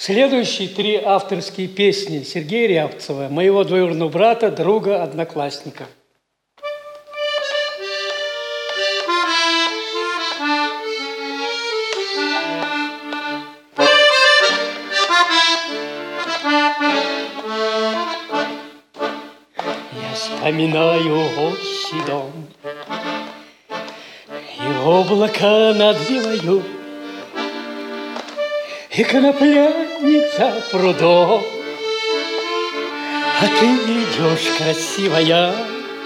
Следующие три авторские песни Сергея Рябцева, моего двоюродного брата, друга, одноклассника. Я вспоминаю отчий дом, и облака над Вилою, и конопляник за прудом, а ты идешь красивая,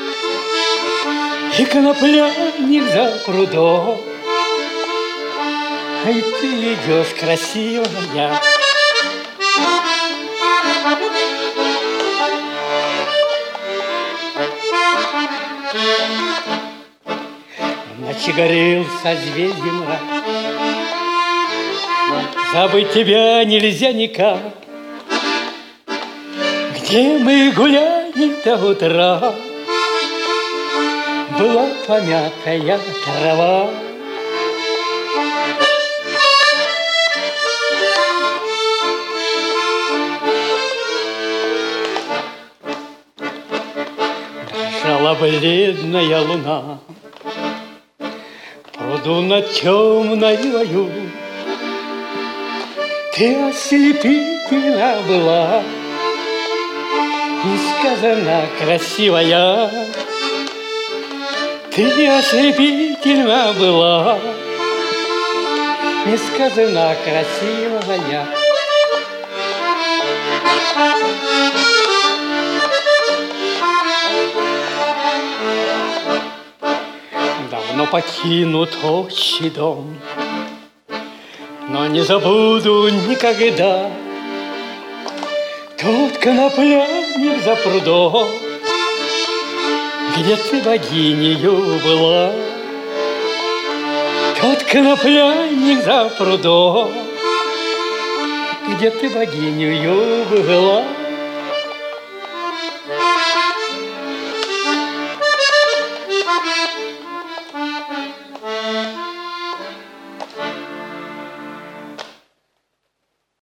и конопляник за прудом, а ты идешь красивая. Ночи горел созвездие мрак, забыть тебя нельзя никак. Где мы гуляли до утра, была помятая трава. Дрожала бледная луна в пруду над темной Вилою. Ты ослепительна была, несказанно красивая. Ты ослепительна была, несказанно красивая. Давно покинут отчий дом, но не забуду никогда тот конопляник за прудом, где ты богинею была. Тот конопляник за прудом, где ты богинею была.